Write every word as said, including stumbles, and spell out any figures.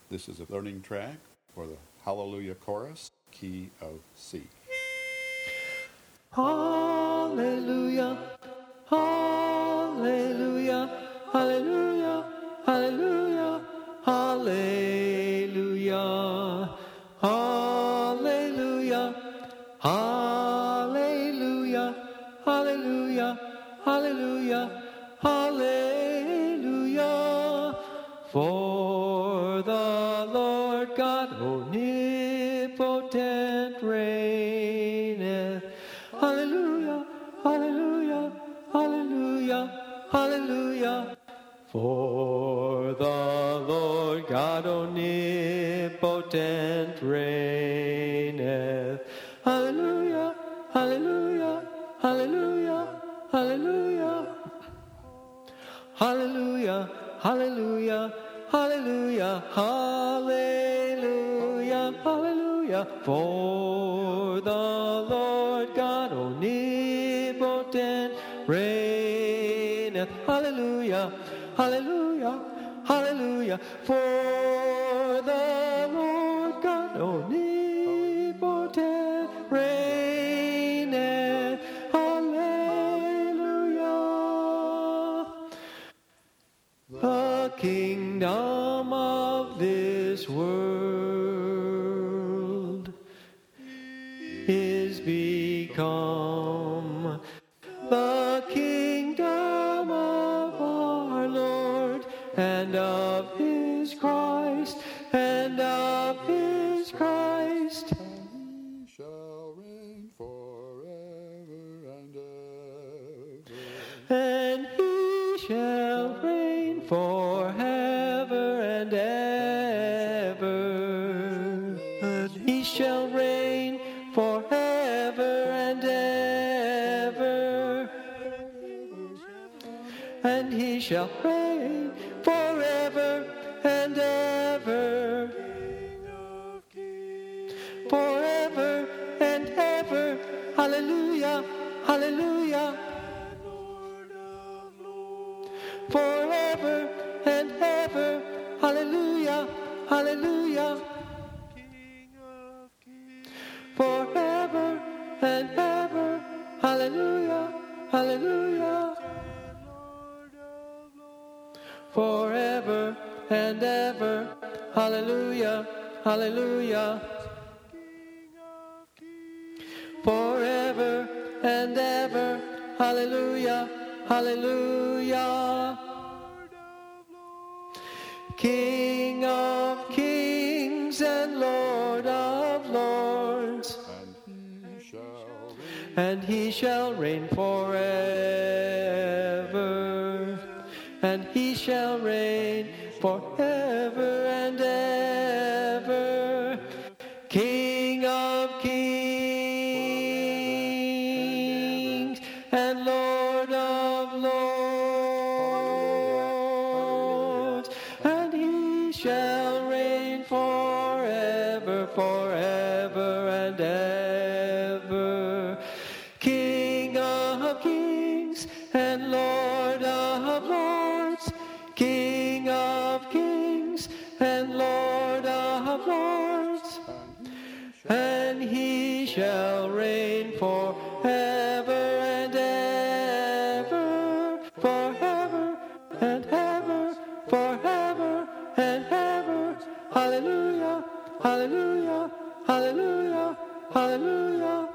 This is a learning track for the Hallelujah Chorus, key of C. Hallelujah, hallelujah, hallelujah, hallelujah, hallelujah, hallelujah, hallelujah, hallelujah, hallelujah, hallelujah. For the Lord God omnipotent reigneth. Hallelujah, hallelujah, hallelujah, hallelujah. For the Lord God omnipotent reigneth. Hallelujah, hallelujah, hallelujah, hallelujah. Hallelujah, hallelujah, hallelujah, hallelujah, hallelujah. For the Lord God omnipotent reigneth. Hallelujah, hallelujah, hallelujah. For the Lord God omnipotent reigneth. Hallelujah. The kingdom of this world is become the kingdom of our Lord and of his Christ, and of his Christ. And he shall reign forever and ever. And he shall reign forever and ever. And he shall reign forever and ever. And he shall reign forever and ever. Forever and ever. Hallelujah, hallelujah. Forever and ever. Hallelujah, hallelujah. Forever and ever. Hallelujah, hallelujah. Forever and ever. Hallelujah, hallelujah. Forever and ever. Hallelujah, hallelujah. King of kings and Lord of lords. And he shall reign. And he shall reign forever. And he shall reign forever and ever. King of kings and Lord of lords. And he shall reign forever, forever and ever. King of kings and Lord of lords. King of kings and Lord of lords. And he shall reign forever and ever. Forever and ever. Forever and ever. Hallelujah, hallelujah, hallelujah, hallelujah.